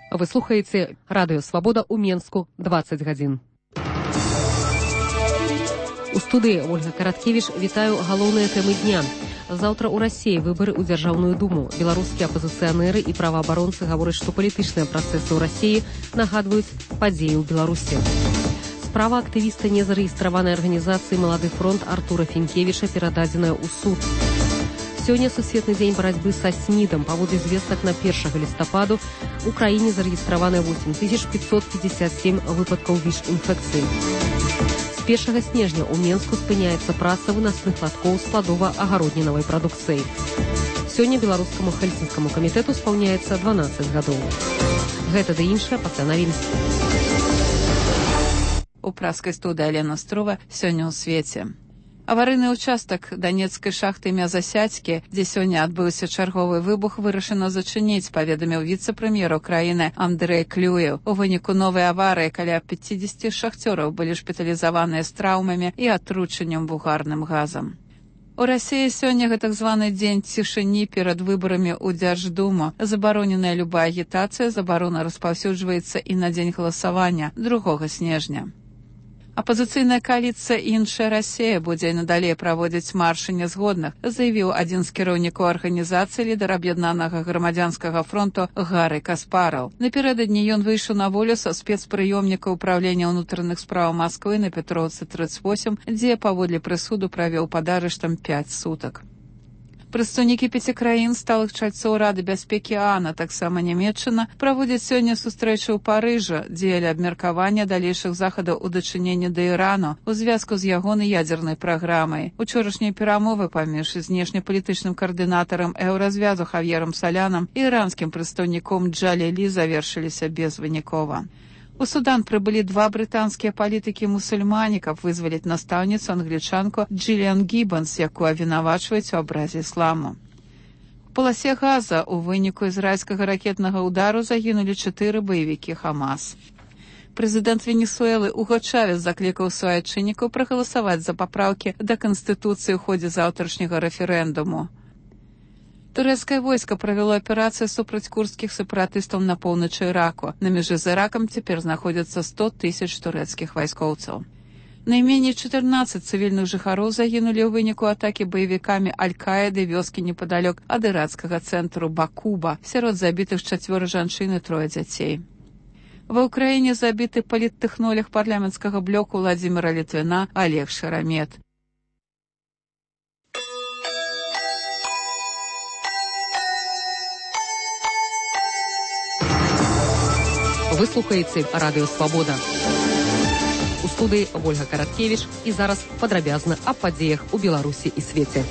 Вы слухаеце радыё Свабода ў Менску 20 гадзін. У студыі Ольга Караткевіч вітаю галоўныя тэмы дня. Заўтра ў Расіі выбары ў Дзяржаўную думу. Беларускія апазіцыянеры і праваабаронцы гавораць, што палітычныя працэсы ў Расіі нагадваюць падзеі ў Беларусі. Справа актывіста незарэгістраванай арганізацыі «Малады фронт» Артура Фінкевіча перададзеная ў суд. Сёння сусветны дзень барацьбы са СНІДам. Паводле звестак на 1 лістападу у краіне зарэгістравана 8557 выпадкаў ВІЧ-інфекцыі. З 1 снежня ў Менску спыняецца праца вынасных латкоў складова-агароднінавай прадукцыі. Сёння беларускаму хельсінскаму камітэту спаўняецца 12 гадоў. Гэта ды іншае пасля навін. У праскай студыі Алена Струва сёння ў свеце. Аварыйны ўчастак данецкай шахты імя Засядзькі, дзе сёння адбыўся чарговы выбух, вырашана зачыніць, паведаміў віцэ-прэм'ер краіны Андрэй Клюеў. У выніку новай аварыі каля 50 шахцёраў былі шпіталізаваныя з траўмамі і атручаннем вугарным газам. У Расіі сёння так званы дзень цішыні перад выбарамі ў Дзярждуму. Забароненая любая агітацыя, забарона распаўсюджваецца і на дзень галасавання 2 снежня. Апазіцыйная кааліцыя «Іншая Расія» будзе і надалей праводзіць маршы нязгодных, заявіў адзін з кіраўнікоў арганізацыі, лідар аб'яднанага грамадзянскага фронту Гары Каспараў. Напярэдадні ён выйшаў на волю са спецпрыёмніка ўправлення ўнутраных спраў Масквы на Петроўцы 38, дзе паводле прысуду правёў пад арыштам 5 сутак. Прадстаўнікі 5 краін сталых чальцоў Рады бяспекі ААН, таксама Нямецчына, праводзяць сёння сустрэчу ў Парыжы, дзеля абмеркавання далейшых захадаў у дачыненні да Ірану у звязку з ягонай ядзернай праграмай. Учорашнія перамовы паміж знешнепалітычным каардынатарам еўразвязу Хав'ерам Салянам і іранскім прадстаўніком Джалілі завершыліся безвынікова. У Судан прыбылі 2 брытанскія палітыкі-мусульмане, каб вызваліць настаўніцу англічанку Джиліан Гіббонс, якую абвінавачваюць у абразе ісламу. У паласе Газа у выніку ізраільскага ракетнага ўдару загінулі 4 баевікі Хамас. Прэзідэнт Венесуэлы Уго Чавес заклікаў суайчыннікаў прагаласаваць за папраўкі да Канстытуцыі ў ходзе заўтрашняга рэферэндуму. Турэцкае войска правяло аперацыю супраць курдскіх сепаратыстаў на поўначы Іраку. На мяжы з Іракам цяпер знаходзяцца 100 000 турэцкіх вайскоўцаў. Найменей 14 цывільных жыхароў загінулі ў выніку атакі баевікамі Аль-Каіды вёскі непадалёк ад ірацкага цэнтру Бакуба. Сярод забітых 4 жанчын і 3 дзяцей. Ва ўкраіне забіты паліттэхнолог парламенцкага блоку Владзіміра Літвіна Олег Шарамет. Вы слухаеце радыё Свабода. У студыі Ольга Караткевіч і зараз падрабязна аб падзеях у Беларусі і свеце.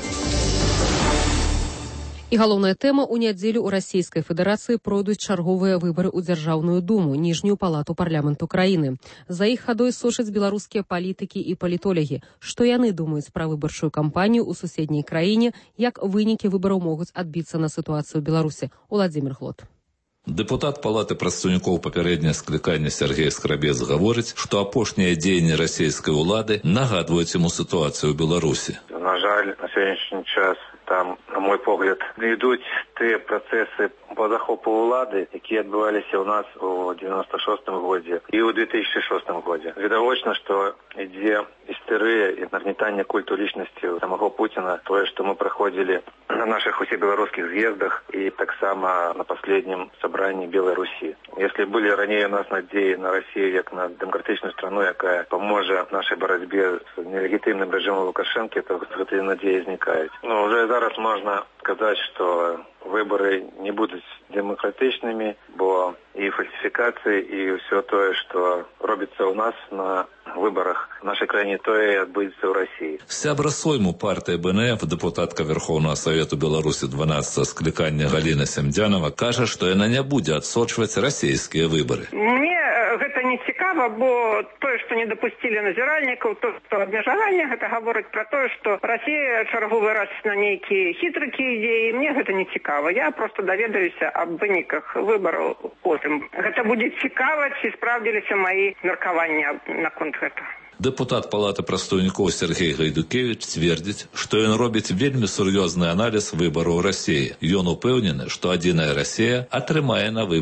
І галоўная тэма: у нядзелю ў Расійскай Федэрацыі пройдуць чарговыя выбары ў Дзяржаўную думу, ніжнюю палату парламенту краіны. За іх хадой сочаць беларускія палітыкі і палітолагі. Што яны думаюць пра выбарчую кампанію ў суседняй краіне, як вынікі выбараў могуць адбіцца на сітуацыю ў Беларусі. Уладзімір Глот. Дэпутат палаты прадстаўнікоў папярэдняе склікання Сергей Скрабец гаворыць, што апошнія дзеянні расійскай улады нагадваюць яму сітуацыю ў Беларусі. На жаль, на сённяшні час там, на мой погляд, ідуць тыя працэсы по захопу ўлады, якія адбываліся ў нас у 96-м годзе і ў 2006 годзе. Відавочна, што ідзе істэрыя і нагнетанне культу лічнасці самого Пуціна, тое, што мы праходзілі на наших усіх беларускіх з'ездах і таксама на последнем собрании Белой Руси. Если были ранее у нас надеи на Россию как на демократичную страну, якая поможет нашей борьбе с нелегитимным режимом Лукашенко, то эти надеи возникают. Но уже зараз можно сказать, что выборы не будут демократичными, бо и фальсификации, и все то, что робится у нас на выборах в нашей краине, то и отбудется в России. Сябра Сойму партии БНФ, депутатка Верховного Совету Беларуси 12 скликання Галина Семдзянова, каже, что она не будет отсочивать российские выборы. Мне это не цікаво, бо то, что не допустили назиральников, то, что обмежевание, это говорит про то, что Россия черговый раз на некие хитрые идеи, мне это не цікаво. Я просто доведаюся об выніках выборов потом. Это будет цікаво, чи справдилися мои меркования на конт этого. Депутат палаты прадстаўнікоў Сергей Гайдукевич цвердзіць, што ён робіць вельмі сур'ёзны аналіз выбараў Расіі. Ён упэўнены, што адзіная Расія атрымае на выбарах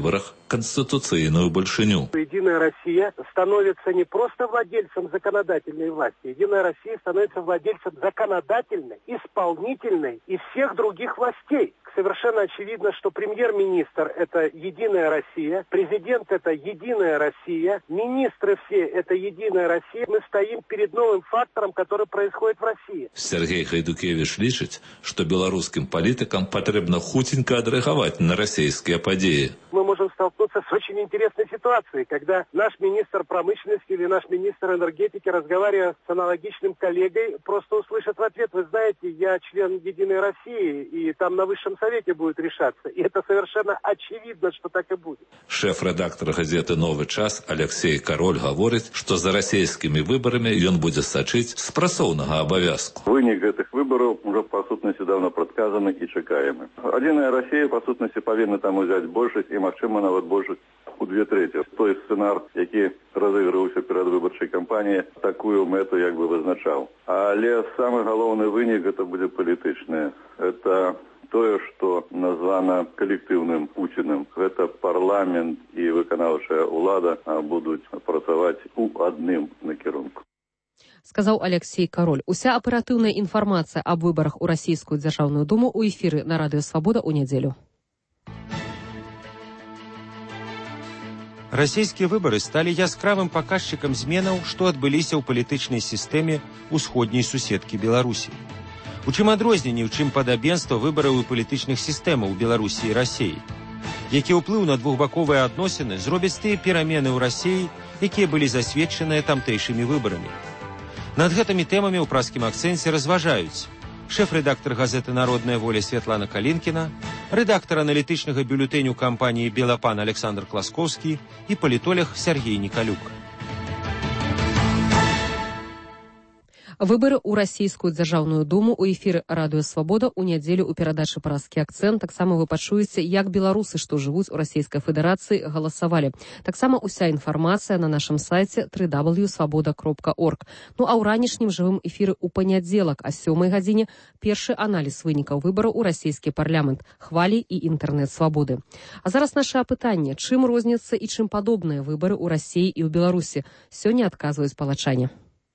конституцыйную большиню. Единая Россия становится не просто владельцем законодательной власти. Единая Россия становится владельцем законодательной, исполнительной и всех других властей. Совершенно очевидно, что премьер-министр – это Единая Россия, президент – это Единая Россия, министры все – это Единая Россия. Мы стоим перед новым фактором, который происходит в России. Сергей Гайдукевич лічыць, што беларускім палітыкам патрэбна хуценька адрэагаваць на расійскія падзеі. Мы можем столкнуться с очень интересной ситуацией, когда наш министр промышленности или наш министр энергетики, разговаривая с аналогичным коллегой, просто услышит в ответ: вы знаете, я член Единой России, и там на высшем совете будет решаться. И это совершенно очевидно, что так и будет. Шеф-редактор газеты «Новый час» Алексей Король говорит, что за российскими выборами он будет сочить с працоўнага обовязку. Вынік этих выборов уже по сутности давно предсказаны и чекаемы. Единая Россия по сутности повинна там взять большесть и, магчыма, нават большесть у 2/3. Той сценар, який разыгрываўся перед выборчай кампаніяй, такую мэту як бы вызначаў. Але самый галоўны вынік это будет палітычны. Это тое, што названа калектыўным Пуціным. Гэта парламент і выканаўчая ўлада будуць працаваць у адным накірунку. Сказаў Алексей Король. Уся аператыўная інфармацыя аб выбарах у расійскую дзяржаўную думу ў эфіры на радыё Свабода ў нядзелю. Расійскія выбары сталі яскравым паказчыкам зменаў, што адбыліся ў палітычнай сістэме ўсходняй суседкі Беларусі. У чым адрозненне, у чым падабенства выбараў і палітычных сістэмаў Беларусі і Расіі? Які ўплыў на двухбаковыя адносіны зробяць тыя перамены ў Расіі, якія былі засведчаныя тамтэйшымі выбарамі? Над гэтымі тэмамі ў празкім акцэнце разважаюць шэф-рэдактар газеты «Народная воля» Святлана Калінкіна, рэдактар аналітычнага бюлетэню кампаніі «Белапан» Александр Класкоўскі і палітолог Сергей Николюк. Выбары ў расійскую дзяржаўную думу ў эфіры радыё Свабода ў нядзелю ў перадачы «Празкі акцэнт». Таксама вы пачуеце, як беларусы, што жывуць у Расійскай Федэрацыі, галасавалі. Таксама ўся інфармацыя на нашым сайце www.svoboda.org. Ну а ў ранішнім жывым эфіры ў панядзелак а 7 гадзіне першы аналіз вынікаў выбараў у расійскі парламент, хвалі і інтэрнэт-свабоды. А зараз наша апытанне: чым розняцца і чым падобныя выбары ў Расіі і ў Беларусі? Сёння адказваюць палачане.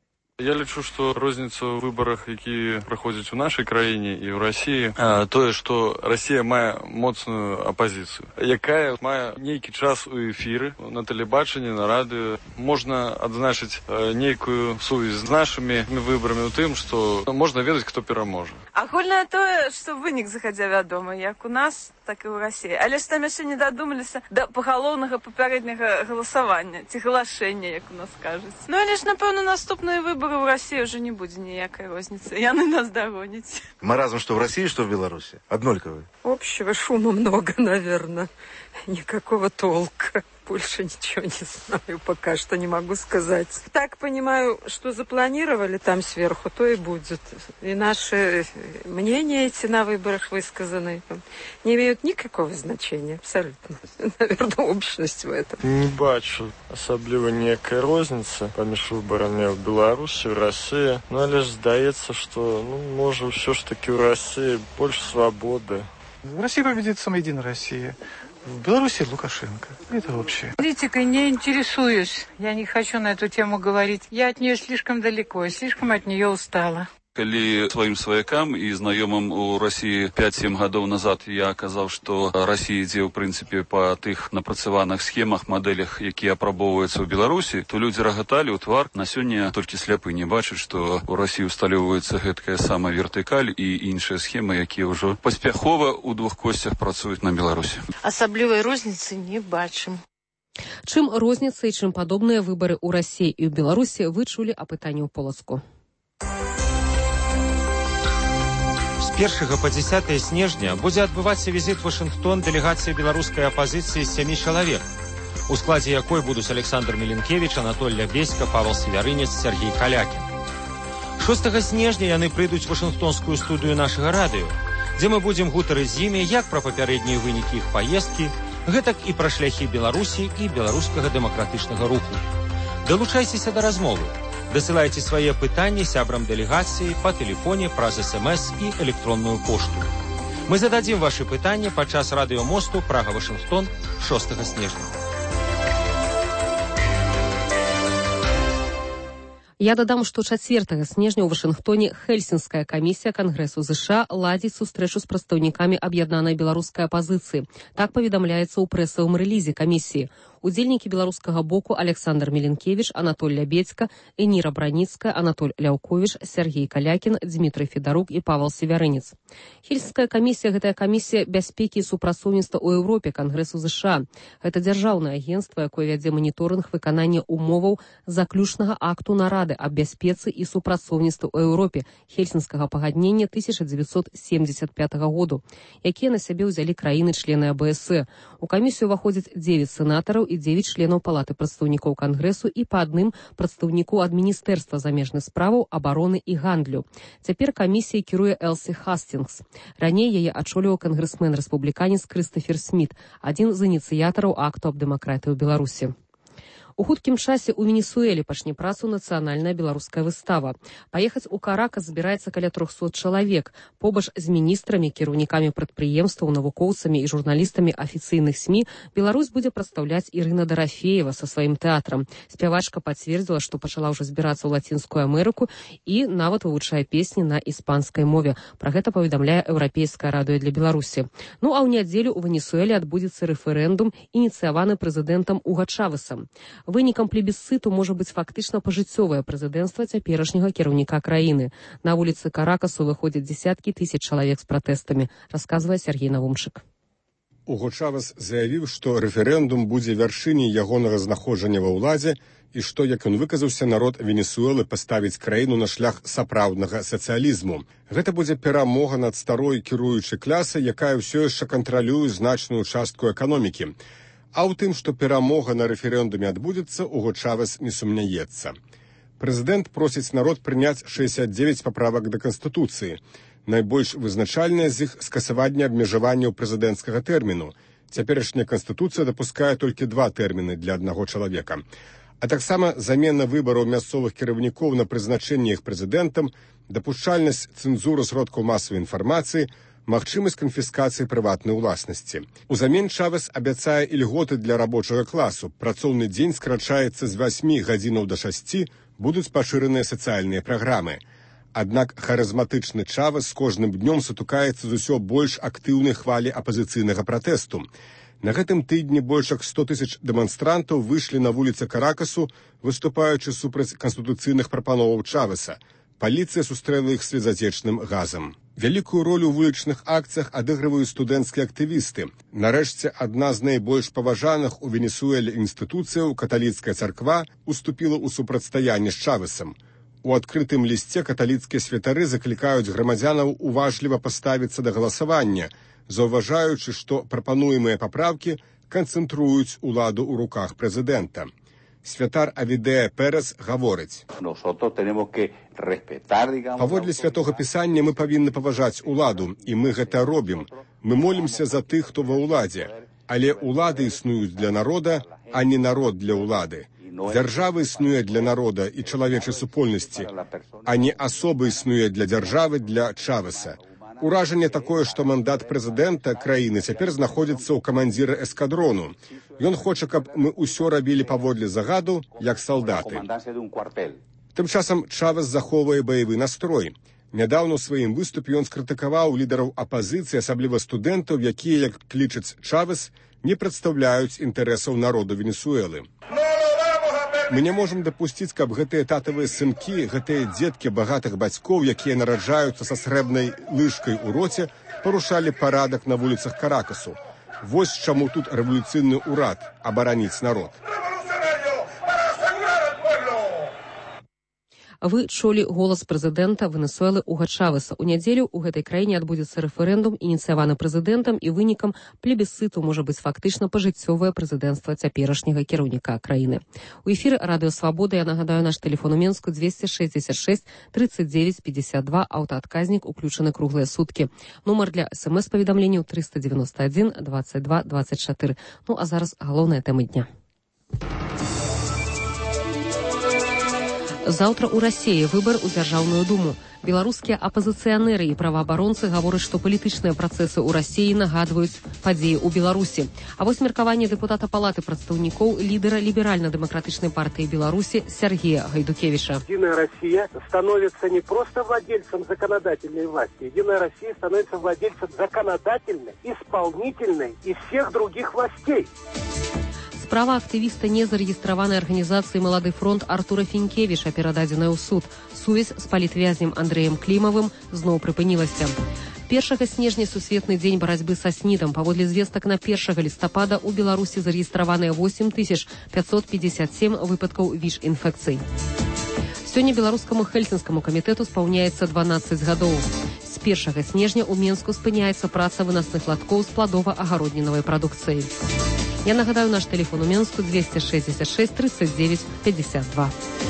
Я лічу, што розніца ў выбарах, якія праходзяць у нашай краіне і ў Расіі, тое, што Расія мае моцную апазіцыю, якая мае нейкі час у эфіры, на тэлебачанні, на радыё. Можна адзначыць нейкую сувязь з нашымі выбарамі ў тым, што можна ведаць, хто пераможа. Агульнае тое, што вынік захадзя вядома, як у нас, так і ў Расіі. Але ж там яшчэ не дадумаліся да пагалоўнага папярэдняга галасавання, ці галашэння, як у нас кажуць. Ну, але ж, напэўна, наступныя выборы в России уже не будет никакой розницы. Яны нас догонят. Маразм, что в России, что в Беларуси? Однольковый. Общего шума много, наверное. Никакого толка. Больше ничего не знаю, пока что не могу сказать. Так понимаю, что запланировали там сверху, то и будет. И наши мнения эти на выборах высказаны не имеют никакого значения, абсолютно. Наверное, общность в этом. Не бачу асабліва ніякай розніцы паміж выбарамі ў Беларусі, ў Расіі. Ну, але ж здаецца, што, можа, ўсё ж таки ў Расіі больш свабоды. В России победит самоединая Россия. В Беларуси Лукашенко. Это общее. Политикой не интересуюсь. Я не хочу на эту тему говорить. Я от нее слишком далеко, слишком от нее устала. Калі сваім сваякам і знаёмым у Расіі 5-7 гадоў назад я казаў, што Расія ідзе, ў прынцыпе, па тых напрацаваных схемах, мадэлях, якія апрабоўваюцца ў Беларусі, то людзі рагаталі ў твар. На сёння толькі сляпы не бачаць, што ў Расіі усталёўваецца гэткая сама вертыкаль і іншыя схемы, якія ўжо паспяхова ў двух косцях працуюць на Беларусі. Асаблівай розніцы не бачым. Чым розніца і чым падобныя выбары ў Расіі і ў Беларусі, вы чулі апытанне ў Полацку. З 1 па 10 снежня будзе адбывацца візіт у Вашынгтон дэлегацыі беларускай апазіцыі з 7 чалавек, у складзе якой будуць Александр Міленкевіч, Анатоль Лябеська, Павел Севярынец, Сергей Калякін. 6 снежня яны прыйдуць у Вашынгтонскую студыю нашага радыё, дзе мы будзем гутарыць з імі як пра папярэднія вынікі іх паездкі, гэтак і пра шляхі Беларусі і беларускага дэмакратычнага руху. Далучайцеся да размовы. Дасылайце свае пытанні сябрам дэлегацыі па тэлефоне праз СМС і электронную пошту. Мы зададзім вашы пытанні падчас радыёмосту Прага-Вашынгтон 6 снежня. Я дадам, што 4 снежня ў Вашынгтоне Хельсінская камісія Кангрэсу ЗША ладзіць сустрэчу з прадстаўнікамі аб'яднанай беларускай апазіцыі. Так паведамляецца ў прэсавым рэлізе камісіі. Удзельнікі беларускага боку Александр Меленкевич, Анатоль Лябедзька, Эніра Браніцкая, Анатоль Ляўковіч, Сергей Калякін, Дмітрый Федарук і Павел Севярынец. Хельсінская камісія – гэтая камісія бяспекі і супрацоўніцтва ў Еўропе Кангрэсу ЗША. Гэта дзяржаўнае агенцтва, якое вядзе маніторынг выканання умоваў заключнага акту нарады аб бяспецы і супрацоўніцтве ў Еўропе Хельсінскага пагаднення 1975 году, якія на сябе ўзялі краіны-члены АБС. У камісію ўваходзяць 9 сенатараў і 9 членаў палаты прадстаўнікоў Кангрэсу і па адным прадстаўніку ад Міністэрства замежных справаў, абароны і гандлю. Цяпер камісіяй кіруе Элсі Хастінгс. Раней яе ачоліваў кангрэсмен-рэспубліканец Крыстафер Сміт, адзін з ініцыятараў акту аб дэмакратыі ў Беларусі. У хуткім часе ў Венесуэле пачне працу нацыянальная беларуская выстава. Паехаць у Каракас збіраецца каля 300 чалавек. Побач з міністрамі, кіраўнікамі прадпрыемстваў, навукоўцамі і журналістамі афіцыйных СМІ Беларусь будзе прадстаўляць Ірына Дарафеева са сваім тэатрам. Спявачка пацвердзіла, што пачала ўжо збірацца ў Лацінскую Амерыку і нават вывучае песні на іспанскай мове. Пра гэта паведамляе Еўрапейскае радыё для Беларусі. Ну а ў нядзелю ў Венесуэле адбудзецца рэферэндум, ініцыяваны прэзідэнтам Уга Чавесам. Вынікам плебісцыту можа быць фактычна пажыццёвае прэзідэнцтва цяперашняга кіраўніка краіны. На вуліцы Каракасу выходзяць дзесяткі тысяч чалавек з пратэстамі, расказвае Сергей Навумчык. Уго Чавес заявіў, што рэферэндум будзе вяршыняй ягонага знаходжання ва ўладзе і што, як ён выказаўся, народ Венесуэлы паставіць краіну на шлях сапраўднага сацыялізму. Гэта будзе перамога над старой кіруючай клясай, якая ўсё яшчэ кантралюе значную частку эканомікі. А ў тым, што перамога на рэферэндуме адбудзецца, Уго Чавес не сумняецца. Прэзідэнт просіць народ прыняць 69 паправак да Канстытуцыі. Найбольш вызначальнае з іх скасаванне абмежаванняў прэзідэнцкага тэрміну. Цяперашняя Канстытуцыя дапускае толькі 2 тэрміны для аднаго чалавека. А таксама замена выбараў мясцовых кіраўнікоў на прызначэнне іх прэзідэнтам, дапушчальнасць цэнзуры сродкаў масавай інфармацыі, магчымасць канфіскацыі прыватнай уласнасці. Узамен Чавес абяцае ільготы для рабочага класу. Працоўны дзень скрачаецца з 8 гадзінаў да 6, будуць пашыраныя сацыяльныя праграмы. Аднак харызматычны Чавес з кожным днём сутыкаецца з усё больш актыўнай хвалі апазіцыйнага пратэсту. На гэтым тыдні больш як 100 тысяч дэманстрантаў выйшлі на вуліцы Каракасу, выступаючы супраць канстытуцыйных прапановаў Чавеса. Паліцыя сустрэла іх слезатечным газам. Вялікую ролю ў вулічных акцыях адыгрываюць студэнцкія актывісты. Нарэшце, адна з найбольш паважаных у Венесуэле інстытуцыяў, каталіцкая царква, уступіла ў супрацьстаянне з Чавесам. У адкрытым лісце каталіцкія святары заклікаюць грамадзянаў уважліва паставіцца да галасавання, заўважаючы, што прапануемыя папраўкі канцэнтруюць уладу ў руках прэзідэнта. Святар Авідея Перес гаворыць: «Паводле святога пісання мы павінны паважаць уладу, і мы гэта робім. Мы молімся за тых, хто ва ўладзе. Але ўлады існуюць для народа, а не народ для ўлады. Дзяржава існуе для народа і чалавечай супольнасці, а не асоба існуе для дзяржавы, для Чавеса. Уражанне такое, што мандат прэзідэнта краіны цяпер знаходзіцца ў камандзіра эскадрону. Ён хоча, каб мы ўсё рабілі паводле загаду, як салдаты». Тым часам Чавес захоўвае баявы настрой. Нядаўна ў сваім выступе ён скрытыкаваў лідараў апазіцыі, асабліва студэнтаў, якія, як лічыць Чавес, не прадстаўляюць інтарэсаў народу Венесуэлы. Мы не можам дапусціць, каб гэтыя татавыя сынкі, гэтыя дзеткі багатых бацькоў, якія нараджаюцца са срэбнай лыжкай у роце, парушалі парадак на вуліцах Каракасу. Вось чаму тут рэвалюцыйны ўрад – абараніць народ. Вы чулі голас прэзідэнта Венесуэлы Уга Чавеса. У нядзелю ў гэтай краіне адбудзецца рэферэндум, ініцыяваны прэзідэнтам, і вынікам плебісцыту можа быць фактычна пажыццёвае прэзідэнцтва цяперашняга кіраўніка краіны. У эфіры Радыё Свабода, я нагадаю, наш тэлефон у Менску 266 39 52, аўтаадказнік уключаны круглыя суткі. Нумар для СМС-паведамленняў 391 22 24. Ну а зараз галоўная тэма дня. Заўтра ў Расіі выбар у Дзяржаўную думу. Беларускія апазіцыянеры і праваабаронцы гавораць, што палітычныя працэсы ў Расіі нагадваюць падзеі ў Беларусі. А вось меркаванне дэпутата Палаты прадстаўнікоў лідера ліберальна-дэмакратычнай партыі Беларусі Сергея Гайдукевича. Единая Россия становится не просто владельцем законодательной власти. Единая Россия становится владельцем законодательной, исполнительной и всех других властей. Справа актывіста незарэгістраванай арганізацыі «Малады фронт» Артура Фінкевіча перададзеная ў суд. Сувязь з палітвязнем Андрэем Клімавым зноў прыпынілася. 1 снежня сусветны дзень барацьбы са СНІДам. Паводле звестак на 1 лістапада ў Беларусі зарэгістраваныя 8557 выпадкаў ВІЧ-інфекцый. Сёння беларускаму хельсінскаму камітэту спаўняецца 12 гадоў. З 1 снежня ў Менску спыняецца праца вынасных латкоў з пладова-агароднінавай прадукцыі. Я нагадаю, наш телефон у Менску 266 39 52.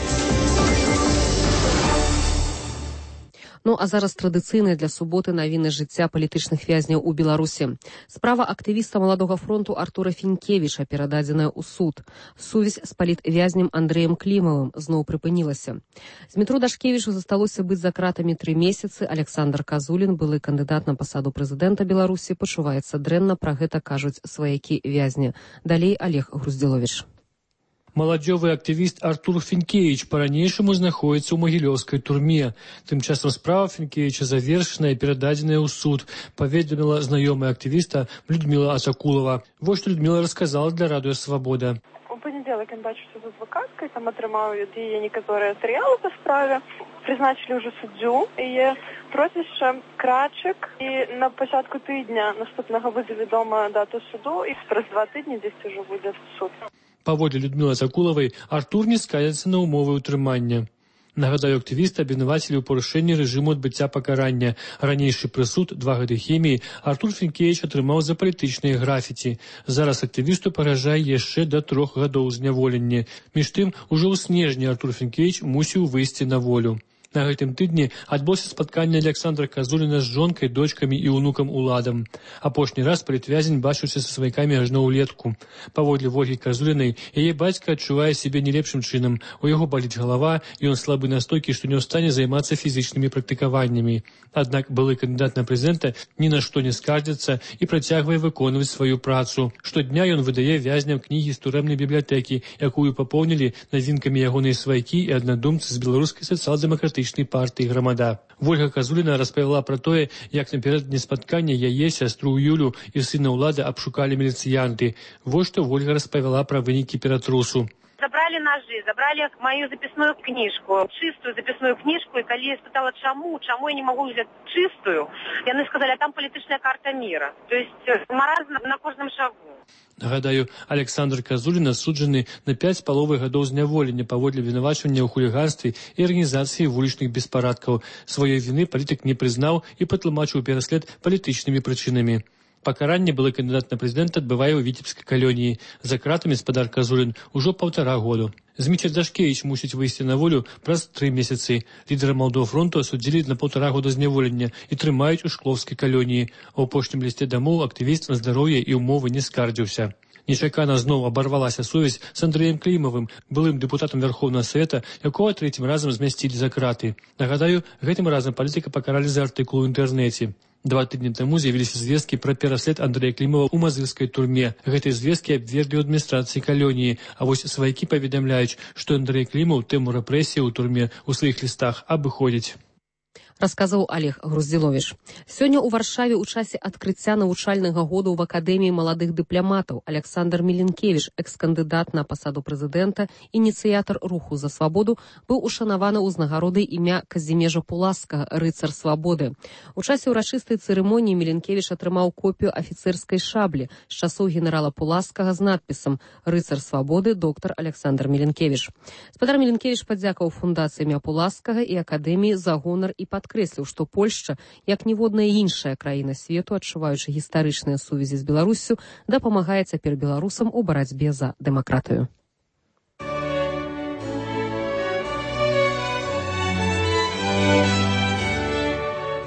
Ну, а зараз традыцыйныя для суботы навіны жыцця палітычных вязняў у Беларусі. Справа актывіста «Маладога фронту» Артура Фінкевіча перададзеная ў суд. Сувязь з палітвязнем Андрэем Клімавым зноў прыпынілася. Змітру Дашкевічу засталося быць за кратамі 3 месяцы. Александр Казулін, былы кандыдат на пасаду прэзідэнта Беларусі, пачуваецца дрэнна, пра гэта кажуць сваякі вязня. Далей Олег Груздзіловіч. Маладзёвы актывіст Артур Фінкевіч па-ранейшаму знаходіцца ў магілёўскай турме. Тым часам справа Фінкевіча завершаная і перададзеная ў суд, паведаміла знаёмая актывіста Людмила Асакулова. Вот што Людмила расказала для Радыё Свабода. У панядзелак ён бачыўся з адвакаткай, там атрымаў ад яе некаторыя матэрыялы па справе, прызначылі ўжо суддзю, яе прозвішча Крачык, і на пачатку тыдня наступнага будзе вядома дату суду, і праз 2 тыдні дзесьці ўжо будзе суд. Паводле Людмилы Асакулавай, Артур не скардзіцца на ўмовы ўтрымання. Нагадаю, актывіста абвінавацілі ў парушэнні рэжыму адбыцця пакарання. Ранейшы прысуд 2 гады хіміі Артур Фінкевіч атрымаў за палітычныя графіці. Зараз актывісту пагражае яшчэ да 3 гадоў зняволення. Між тым, ужо ў снежні Артур Фінкевіч мусіў выйсці на волю. На гэтым тыдні адбылося спатканне Александра Казуліна з жонкай, дочкамі і ўнукам Уладам. Апошні раз палітвязень бачыўся са сваякамі аж на ўлетку. Паводле Вольгі Казулінай, яе бацька адчувае сябе не лепшым чынам. У яго баліць галава, і ён слабы настолькі, што не ў стане займацца фізічнымі практыкаваннямі. Аднак былы кандыдат на прэзідэнта ні на што не скардзіцца і працягвае выконваць сваю працу. Штодня ён выдае вязням кнігі з турэмнай бібліятэкі, якую папоўнілі навінкамі ягоныя сваякі і аднадумцы з беларускай сацыял-дэмакратычнай партыі «Грамада». Вольга Казуліна распавяла пра тое, як напярэдадні спаткання яе, сястру Юлю і сына Ўлада абшукалі міліцыянты. Вот што Вольга распавяла пра вынікі ператрусу. Забрали ножи, забрали мою записную книжку, чистую записную книжку, и когда я спытала, чему я не могу взять чистую, яны сказали, а там политическая карта мира. То есть маразм на каждом шагу. Нагадаю, Александр Казулін асуджаны на 5,5 гадоў зняволення паводле вінавачвання ў хуліганстве і арганізацыі вулічных беспарадкаў. Сваёй віны палітык не прызнаў і патлумачыў пераслед палітычнымі прычынамі. Пакаранне былы кандыдат на прэзідэнта адбывае ў віцебскай калоніі. За кратамі спадар Казулін ужо 1,5 году. Зміцер Дашкевіч мусіць выйсці на волю праз 3 месяцы. Лідера «Маладога фронту» асудзілі на 1,5 года зняволення і трымаюць у шклоўскай калоніі. А ў апошнім лісце дамоў актывіст на здароўе і ўмовы не скардзіўся. Нечакана зноў абарвалася сувязь з Андрэем Клімавым, былым дэпутатам Вярхоўнага Савета, якога 3-м разам змясцілі за краты. Нагадаю, гэтым разам палітыка пакаралі за артыкул у інтэрнэце. 2 тыдні таму з'явіліся звесткі пра пераслед Андрэя Клімава ў мазырскай турме. Гэтыя звесткі абверглі ў адміністрацыі калоніі, а вось сваякі паведамляюць, што Андрэй Клімаў тэму рэпрэсіі ў турме ў сваіх лістах абыходзіць. Расказаў Олег Груздзіловіч. Сёння ў Варшаве ў часе адкрыцця навучальнага года ў Акадэміі маладых дыпламатаў Александр Міленкевіч, экс-кандыдат на пасаду прэзідэнта, ініцыятар руху за свабоду, быў ушанаваны ўзнагародай імя Казімежа Пуласкага, рыцар свабоды. У часе ўрачыстай цырымоніі Міленкевіч атрымаў копію афіцэрскай шаблі з часоў генерала Пуласкага з надпісам «Рыцар свабоды, доктар Александр Міленкевіч». Спадар Міленкевіч падзякаў фундацыі імя Пуласкага і Акадэміі за гонар і падкрэсліў, што Польшча, як ніводная іншая краіна свету, адчуваючы гістарычныя сувязі з Беларуссю, дапамагае цяпер беларусам у барацьбе за дэмакратыю.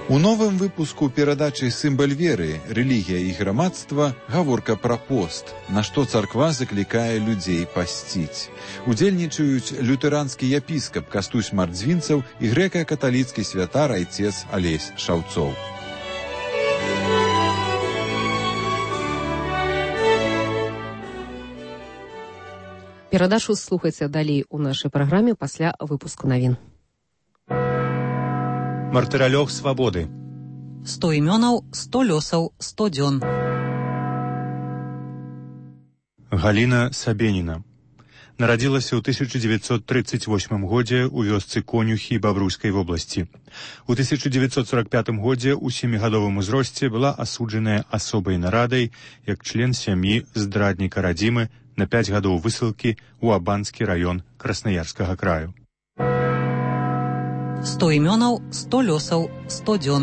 У новым выпуску перадачы «Сімбаль веры. Рэлігія і грамадства» гаворка пра пост, на што царква заклікае людзей пасціць. Удзельнічаюць лютэранскі епіскап Кастусь Мардзвінцаў і грэка-каталіцкі святар айцец Алесь Шаўцоў. Перадачу слухайце далей у нашай праграме пасля выпуску навін. Мартыралёг свабоды. 100 імёнаў, 100 лёсаў, 100 дзён. Галіна Сабеніна. Нарадзілася ў 1938 годзе ў вёсцы Конюхі Бабруйскай вобласці. У 1945 годзе ў 7гадовым узросце была асуджаная асобай нарадай як член сям'і здрадніка радзімы на 5 гадоў высылкі ў Абанскі раён Краснаярскага краю. 100 імёнаў, 100 лёсаў, 100 дзён.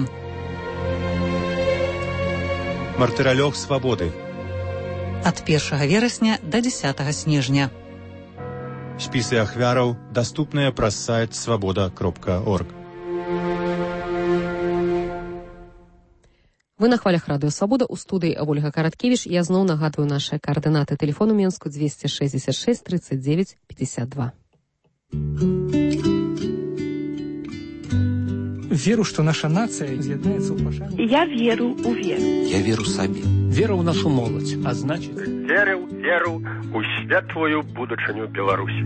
Мартыралёг свабоды. Ад 1 верасня да 10 снежня. Спісы ахвяраў даступныя праз сайт свабода.орг. Вы на хвалях радыё «Свабода», у студыі Ольга Караткевіч. Я зноў нагадваю наши координаты. Телефон у Менску 266 39 52. Веру, что наша нация изъедается в пошаге. Я веру у веру. Я веру сабе. Вера в нашу молодь, а значит... Веру у светлую будучыню Беларусі.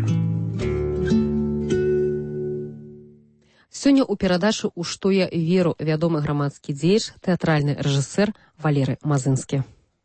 Сёння ў перадачы «У што я веру» вядомы грамадскі дзеяч, тэатральны рэжысэр Валеры Мазынскі.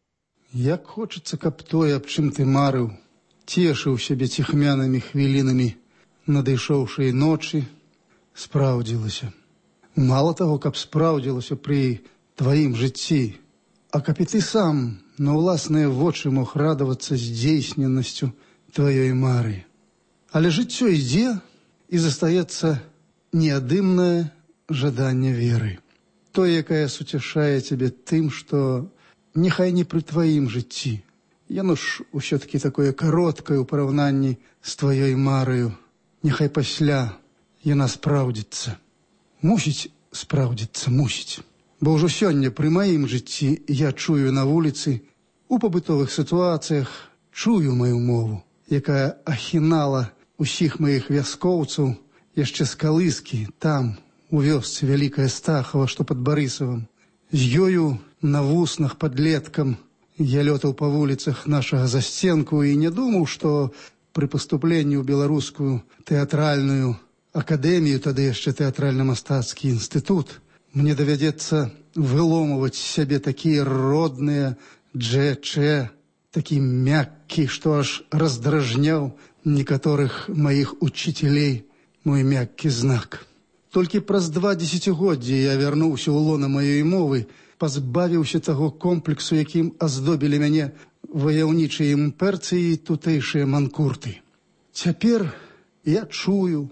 Як хочацца, каб тое, аб чым ты марыў, цешыў сябе ціхмянымі хвілінамі надышоўшай ночы, спраўдзілася. Мало таго, каб спраўдзілася пры тваім жыцці, а каб і ты сам на ўласныя вочы мог радавацца здзейсненасцю тваёй мары. Але жыццё ідзе, і застаецца неадымнае жаданне веры. Тое, якае суцяшае цябе тым, што няхай не пры тваім жыцці. Яно ж усё-такі такое кароткае ў параўнанні з тваёй мараю. Няхай пасля яна спраўдзіцца. Мусіць спраўдзіцца, мусіць. Бо ўжо сёння пры маім жыцці я чую на вуліцы, у пабытовых сітуацыях, чую маю мову, якая ахінала усіх маіх вяскоўцаў яшчэ з калыскі, там, у вёсцы Вялікая Стахава, што пад Барысавам. З ёю на вуснах падлеткам я лётаў па вуліцах нашага засценку і не думаў, што пры паступленні ў беларускую тэатральную акадэмію, тады яшчэ тэатральна-мастацкі інстытут, мне давядзецца выломваць сябе такія родныя дж-че, такі мяккі, што аж раздражняў некаторых маіх учителей мой мяккі знак. Толькі праз 2 дзесяцігоддзі я вярнуўся ў лона маёй мовы, пазбавіўся таго комплексу, якім аздобілі мяне ваяўнічыя імперцы і тутэйшыя манкурты. Цяпер я чую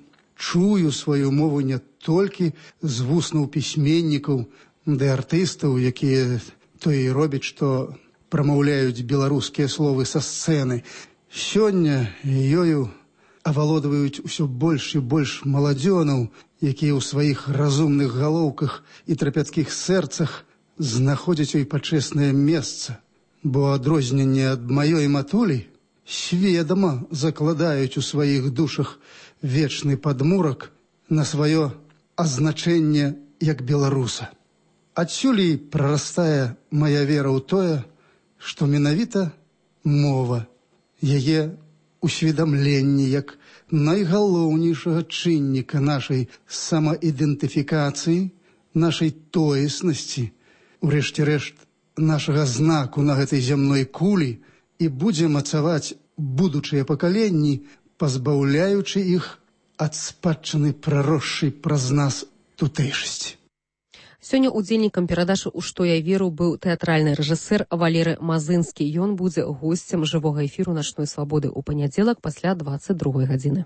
сваю мову не толькі з вуснаў пісьменнікаў ды артыстаў, якія то і робяць, што прамаўляюць беларускія словы са сцэны. Сёння ёю авалодваюць усё больш і больш маладзёнаў, якія ў сваіх разумных галоўках і трапяткіх сэрцах знаходзяць ёй пачэснае месца, бо адрозненне ад маёй матулі сведама закладаюць у сваіх душах вечны падмурак на сваё азначэнне як беларуса. Адсюль і прарастае мая вера ў тое, што менавіта мова, яе усведамленне як найгалоўнейшага чынніка нашай самаідэнтыфікацыі, нашай тоеснасці, урэшце рэшт нашага знаку на гэтай зямной кулі, і будзе мацаваць будучыя пакаленні, пазбаўляючы іх ад спадчыны праросшай праз нас тутэйшасці. Сёння удзельнікам перадачы «У што я веру» быў тэатральны рэжысэр Валеры Мазынскі. Ён будзе госцем жывога эфіру «Начной свабоды» у панядзелак пасля 22 гадзіны.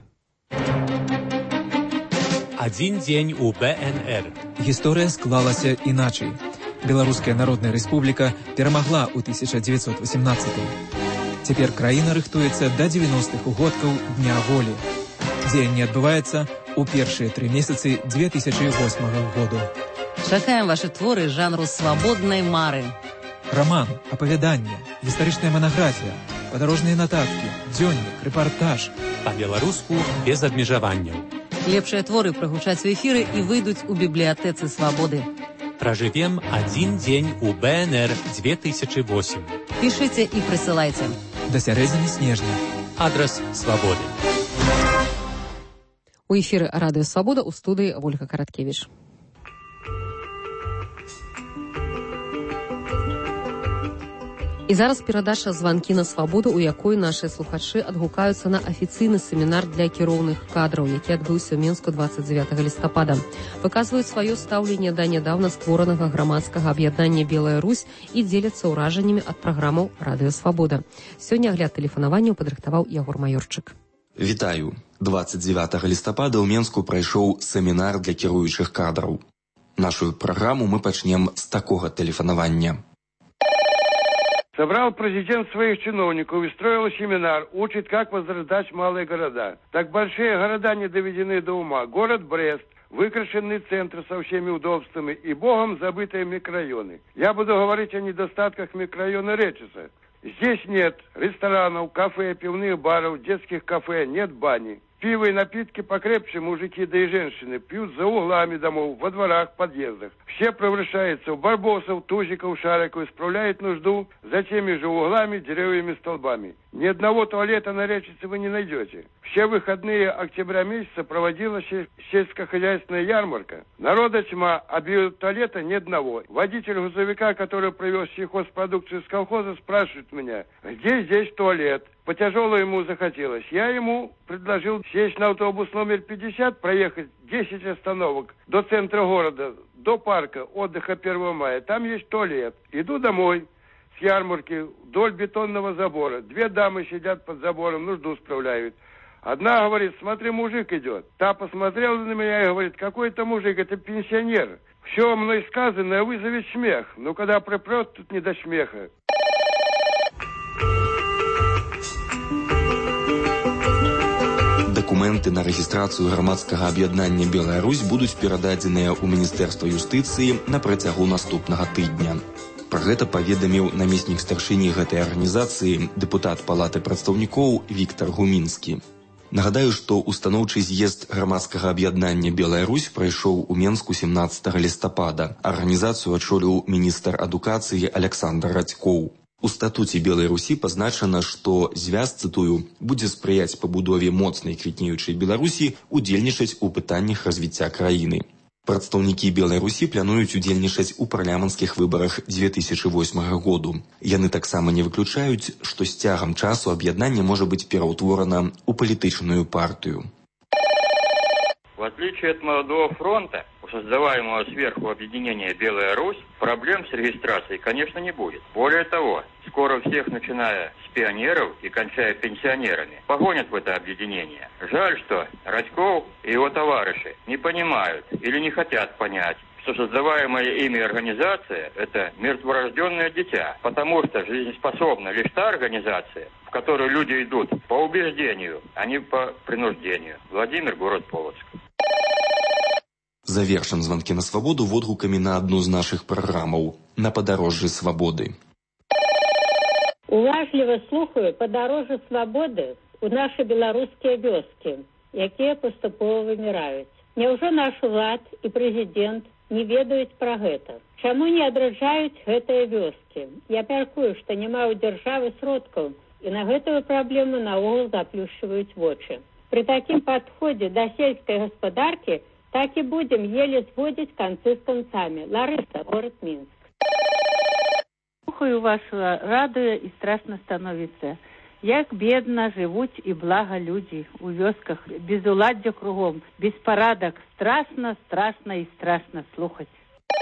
Адзін дзень у БНР. Гісторыя склалася іначай. Беларуская Народная Рэспубліка перамагла ў 1918-м. Цяпер краіна рыхтуецца да 90-х угодкаў Дня волі. Дзеянне адбываецца ў першыя 3 месяцы 2008 году. Чакаем ваши творы жанру свабоднай мары. Роман, апавяданне, гістарычная манаграфія, падарожныя нататкі, дзённік, рэпартаж. Па-беларуску без абмежаванняў. Лепшыя творы прагучаць у эфіры і выйдуць у бібліятэцы свабоды. Пражывем адзін дзень у БНР 2008. Пішыце і прысылайце. Да сярэдзіны снежня. Адрас свабоды. У эфіры радыё «Свабода» у студыі Ольга Караткевіч. І зараз перадача «Званкі на свабоду», у якой нашыя слухачы адгукаюцца на афіцыйны семінар для кіроўных кадраў, які адбыўся ў Менску 29 лістапада. Выказваюць сваё стаўленне да нядаўна створанага грамадскага аб'яднання «Белая Русь» і дзеляцца ўражаннямі ад праграмаў «Радыё Свабода». Сёння агляд тэлефанаванняў падрыхтаваў Ягор Маёрчык. Вітаю. 29 лістапада ў Менску прайшоў семінар для кіруючых кадраў. Нашу праграму мы пачнем з такога тэлефанавання. Собрал президент своих чиновников и строил семинар, учит, как возрождать малые города. Так большие города не доведены до ума. Город Брест, выкрашенный центр со всеми удобствами и богом забытые микрорайоны. Я буду говорить о недостатках микрорайона Речиса. Здесь нет ресторанов, кафе, пивных баров, детских кафе, нет бани. Пиво и напитки покрепче мужики да и женщины пьют за углами домов, во дворах, подъездах. Все превращаются в барбосов, тузиков, шариков, исправляют нужду за теми же углами, деревьями, столбами. Ни одного туалета на Речице вы не найдете. Все выходные октября месяца проводилась сельскохозяйственная ярмарка. Народа тьма, а биотуалета ни одного. Водитель грузовика, который привез сельхозпродукцию из колхоза, спрашивает меня, где здесь туалет? По тяжелому ему захотелось. Я ему предложил сесть на автобус номер 50, проехать 10 остановок до центра города, до парка отдыха 1 мая. Там есть туалет. Иду домой с ярмарки вдоль бетонного забора. 2 дамы сидят под забором, нужду справляют. Одна говорит, смотри, мужик идет. Та посмотрела на меня и говорит, какой это мужик, это пенсионер. Все мной сказанное вызовет смех. Но когда припрет, тут не до смеха. Дакументы на рэгістрацыю грамадскага аб'яднання «Белая Русь» будуць перададзеныя ў Міністэрства юстыцыі на працягу наступнага тыдня. Пра гэта паведаміў намеснік старшыні гэтай арганізацыі, дэпутат Палаты прадстаўнікоў Віктар Гумінскі. Нагадаю, што устаноўчы з'езд грамадскага аб'яднання «Белая Русь» прайшоў у Менску 17 лістапада. Арганізацыю ачоліў міністр адукацыі Аляксандр Радзькоў. У статуце Белай Русі пазначана, што звяз, цытую, будзе спрыяць пабудове моцнай квітнеючай Беларусі, удзельнічаць у пытаннях развіцця краіны. Прадстаўнікі Белай Русі плануюць удзельнічаць у парламенцкіх выбарах 2008 году. Яны таксама не выключаюць, што з цягам часу аб'яднанне можа быць пераўтворана ў палітычную партыю. В отличие от молодого фронта, у создаваемого сверху объединения «Белая Русь», проблем с регистрацией, конечно, не будет. Более того, скоро всех, начиная с пионеров и кончая пенсионерами, погонят в это объединение. Жаль, что Радьков и его товарищи не понимают или не хотят понять, что создаваемая ими организация – это мертворожденное дитя, потому что жизнеспособна лишь та организация, в которую люди идут по убеждению, а не по принуждению. Владимир, город Полоцк. Завершым званкі на свабоду водгукамі на адну з нашых праграмаў «На падарожжы свабоды». Уважліва слухаю падарожжа свабоды ў нашы беларускія вёскі, якія паступова выміраюць. Няўжо наш улад і прэзідэнт не ведаюць пра гэта? Чаму не адраджаюць гэтыя вёскі? Я мяркую, што няма ў дзяржавы сродкаў, і на гэтую праблему наогул заплюшчваюць вочы. Пры такім падходзе да сельскай гаспадаркі так і будем еле зводзіць канцы з канцамі. Ларыса, город Минск. Слухаю вашего радыё і страшно становіцца. Як бедна жывуць і блага людзі у вёсках, без уладдзя кругом, беспарадак. Страшна, страшна і страшна слухаць.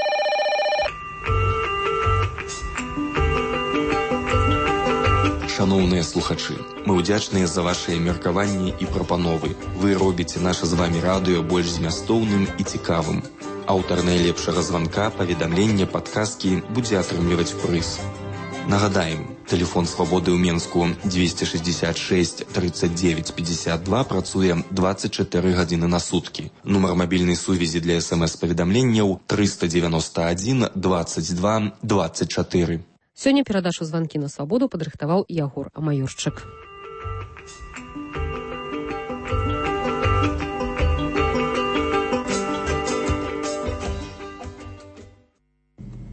Шаноўныя слухачы, мы ўдзячныя за вашыя меркаванні і прапановы. Вы робіце наша з вамі радыё больш змястоўным і цікавым. Аўтар найлепшага званка, паведамлення, падказкі будзе атрымліваць прыз. Нагадаем, Тэлефон свабоды ў Менску 266 39 52 працуе 24 гадзіны на суткі. Нумар мабільнай сувязі для СМС-паведамленняў 391 22 24. Сёння перадачу «Званкі на свабоду» падрыхтаваў Ягор Амаёрчык.